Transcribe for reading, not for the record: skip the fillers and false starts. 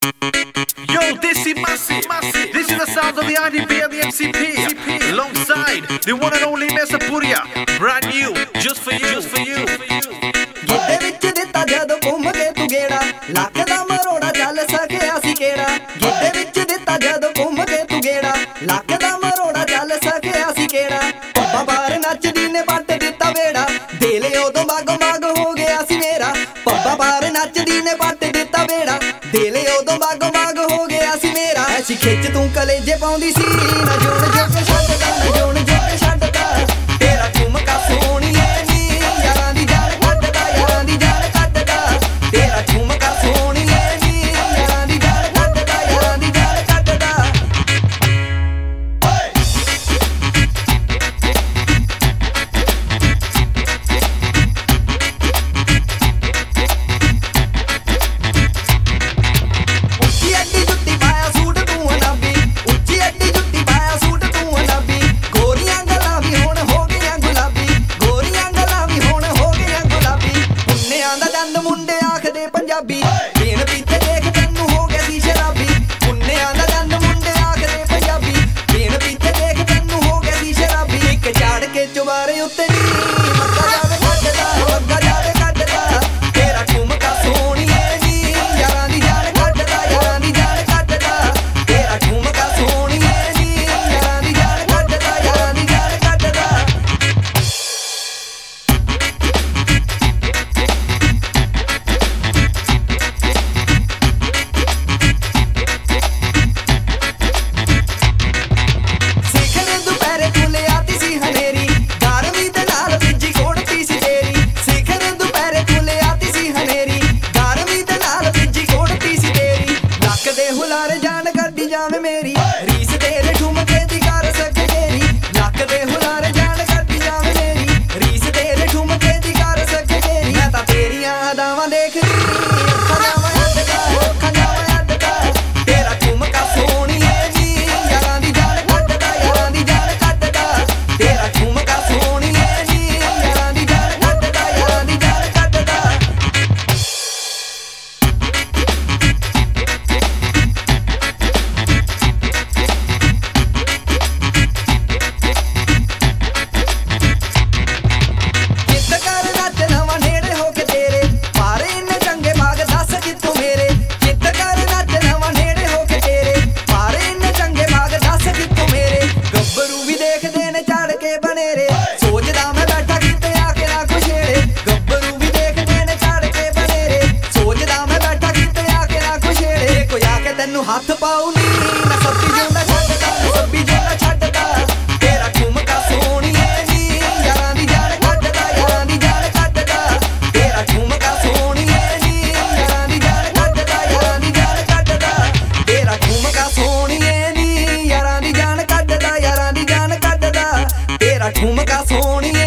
Yo, this is massive. This is the sounds of the IDP and the MCP. Alongside the one and only Mesapuria. Brand new, just for you. ਗਿੱਟੇ ਵਿੱਚ ਦਿੱਤਾ ਜਦੋਂ ਘੁੰਮ ਕੇ ਤੂੰ ਗੇੜਾ ਲੱਖ ਦਾ ਮਰੋੜਾ ਚੱਲ ਸਕਿਆ ਸੀ ਕਿਹੜਾ ਗਿੱਟੇ ਵਿੱਚ ਦਿੱਤਾ ਜਦੋਂ ਘੁੰਮ ਕੇ ਤੂੰ ਗੇੜਾ ਲੱਖ ਦਾ ਮਰੋੜਾ ਚੱਲ ਸਕਿਆ ਸੀ ਕਿਹੜਾ ਪੱਪਾ ਬਾਹਰ ਨੱਚਦੀ ਨੇ ਪੱਟ ਦਿੱਤਾ ਵੇੜਾ ਦਿਲ ਉਦੋਂ ਬਾਗ ਹੋ ਗਿਆ ਸੀ ਮੇਰਾ ਪੱਪਾ ਬਾਹਰ ਨੱਚਦੀ ਨੇ ਪੱਟ ਦਿੱਤਾ ਵੇੜਾ ਦਿਲ ਉਦੋਂ ਬਾਗ ਹੋ ਗਿਆ ਸੀ ਮੇਰਾ ਐਸੀ ਖਿੱਚ ਤੂੰ ਕਲੇਜੇ ਪਾਉਂਦੀ ਸੀ ਨਾ ਜੋਣ ਜੱਟ ਛੱਡਦਾ ਨਾ ਜੋਣ ਜੱਟ ਛੱਡਦਾ ਤੇਰਾ ਝੁਮਕਾ ਸੋਹਣੀਏ ਨੀ ਯਾਰਾਂ ਦੀ ਜਾਨ ਕੱਢਦਾ ਯਾਰਾਂ ਦੀ ਜਾਨ ਕੱਢਦਾ ਤੇਰਾ ਝੁਮਕਾ ਸੋਹਣੀਏ ਨੀ ਯਾਰਾਂ ਦੀ ਜਾਨ ਕੱਢਦਾ ਯਾਰਾਂ ਦੀ ਜਾਨ ਕੱਢਦਾ ਉੱਚੀ ਅੱਡੀ ਜੁੱਤੀ ਪਾਇਆ ਸੂਟ ਤੂੰ ਅਨਾਬੀ ਉੱਚੀ ਅੱਡੀ ਜੁੱਤੀ ਪਾਇਆ ਸੂਟ ਤੂੰ ਅਨਾਬੀ ਗੋਰੀਆਂ ਗੱਲਾਂ ਵੀ ਹੁਣ ਹੋ ਗਈਆਂ ਗੁਲਾਬੀ ਗੋਰੀਆਂ ਗੱਲਾਂ ਵੀ ਹੁਣ ਹੋ ਗਈਆਂ ਗੁਲਾਬੀ ਪੁੰਨਿਆਂ ਦਾ ਦੰਦ ਮੁੰਡੇ ਆਖਦੇ ਪੰਜਾਬੀ ਪੀਣ ਪੀਤੇ ਦੇਖ ਤੈਨੂੰ ਹੋ ਗਿਆ ਸੀ ਸ਼ਰਾਬੀ ਪੁੰਨਿਆਂ ਦਾ ਦੰਦ ਮੁੰਡੇ ਆਖਦੇ ਪੰਜਾਬੀ ਪੀਣ ਪੀਤੇ ਦੇਖ ਤੈਨੂੰ ਹੋ ਗਿਆ ਸੀ ਸ਼ਰਾਬੀ ਇੱਕ ਝਾੜ ਕੇ ਚੁਬਾਰੇ ਉੱਤੇ ਨੀ ਮੱਗਾ ਜਾਵੇ ਕੱਢਦਾ ਤੇਰਾ ਝੁਮਕਾ ਸੋਹਣੀਏ ਨੀ ਯਾਰਾਂ ਦੀ ਜਾਨ ਕੱਢਦਾ ਯਾਰਾਂ ਦੀ ਜਾਨ ਕੱਢਦਾ ਤੇਰਾ ਝੁਮਕਾ ਸੋਹਣੀਏ ਨੀ ਯਾਰਾਂ ਦੀ ਜਾਨ ਕੱਢਦਾ ਯਾਰਾਂ ਦੀ ਜਾਨ ਕੱਢਦਾ ਸਿਖਰ ਦੁਪਹਿਰੇ ਤੂੰ ਲਿਆਤੀ ਸੀ ਹਨੇਰੀ ਗਰਮੀ ਦੇ ਨਾਲ ਵਿੱਜੀ ਕੋੜਤੀ ਸੀ ਤੇਰੀ ਸਿਖਰ ਦੁਪਹਿਰੇ ਤੂੰ ਲਿਆਤੀ ਸੀ ਹਨੇਰੀ ਗਰਮੀ ਦੇ ਨਾਲ ਵਿੱਜੀ ਕੋੜਤੀ ਸੀ ਤੇਰੀ ਲੱਕ ਦੇ ਹੁਲਾਰੇ ਜਾਨ ਕੱਢੀ ਜਾਵੇਂ ਮੇਰੀ ਰੀਸ ਤੇਰੇ ਝੁਮਕੇ ਦੀ ਕਰ ਸਕੇ ਤੇਰੀ ਲੱਕ ਦੇ ਹੁਲਾਰੇ ਜਾਨ ਕੱਢੀ ਜਾਵੇਂ ਮੇਰੀ ਰੀਸ ਤੇਰੇ ਝੁਮਕੇ ਦੀ ਕਰ ਸਕੇ ਤੇਰੀ ਮੈਂ ਤਾਂ ਤੇਰੀਆਂ ਅਦਾਵਾਂ ਦੇਖਦੀ ਅੱਖਾਂ ਜਾਵਾਂ ਅੱਡਦਾ ਤੇਰਾ ਝੁਮਕਾ ਸੋਹਣੀਏ ਨੀ ਯਾਰਾਂ ਦੀ ਜਾਨ ਕੱਢਦਾ ਯਾਰਾਂ ਦੀ ਜਾਨ ਕੱਢਦਾ ਤੇਰਾ ਝੁਮਕਾ ਸੋਹਣੀਏ ਨੀ ਯਾਰਾਂ ਦੀ ਜਾਨ ਕੱਢਦਾ ਯਾਰਾਂ ਦੀ ਜਾਨ ਕੱਢਦਾ ਚਿੱਤ ਕਰ ਨੱਚ ਨਵਾਂ ਨੇੜੇ ਹੋ ਕੇ ਤੇਰੇ ਪਰ ਇੰਨੇ ਚੰਗੇ ਬਾਗ ਦੱਸ ਕਿੱਥੋਂ ਮੇਰੇ ਚਿੱਤ ਕਰ ਨੱਚ ਨਵਾਂ ਨੇੜੇ ਹੋ ਕੇ ਤੇਰੇ ਪਰ ਇੰਨੇ ਚੰਗੇ ਬਾਗ ਦੱਸ ਕਿੱਥੋਂ ਮੇਰੇ ਗੱਭਰੂ ਵੀ ਦੇਖਦੇ ਨੇ ਚੜ ਕੇ ਬਨੇਰੇ ਸੋਚਦਾ ਮੈਂ ਬੈਠਾ ਕਿਤੇ ਆ ਕੇ ਨਾ ਕੁਛੇੜੇ ਗੱਭਰੂ ਵੀ ਦੇਖਦੇ ਨੇ ਚੜ ਕੇ ਬਨੇਰੇ ਸੋਚਦਾ ਮੈਂ ਬੈਠਾ ਕਿਤੇ ਆ ਕੇ ਨਾ ਕੁਛੇੜੇ ਕੋਈ ਆ ਕੇ ਤੈਨੂੰ ਹੱਥ ਪਾਉ ਨੀ ਨਾ ਸੱਬੀ ਜਿਉਂਦਾ ਛੱਡਦਾ ਸੱਬੀ ਜਿਉਂਦਾ ਛੱਡਦਾ ਤੇਰਾ ਝੁਮਕਾ ਸੋਹਣੀਏ ਨੀ ਯਾਰਾਂ ਦੀ ਜਾਨ ਕੱਢਦਾ ਯਾਰਾਂ ਦੀ ਜਾਨ ਕੱਢਦਾ ਤੇਰਾ ਝੁਮਕਾ ਸੋਹਣੀਏ ਨੀ ਯਾਰਾਂ ਦੀ ਜਾਨ ਕੱਢਦਾ ਯਾਰਾਂ ਦੀ ਜਾਨ ਕੱਢਦਾ ਤੇਰਾ ਝੁਮਕਾ ਸੋਹਣੀਏ ਨੀ ਯਾਰਾਂ ਦੀ ਜਾਨ ਕੱਢਦਾ ਯਾਰਾਂ ਦੀ ਜਾਨ ਕੱਢਦਾ ਤੇਰਾ ਝੁਮਕਾ ਸੋਹਣੀਏ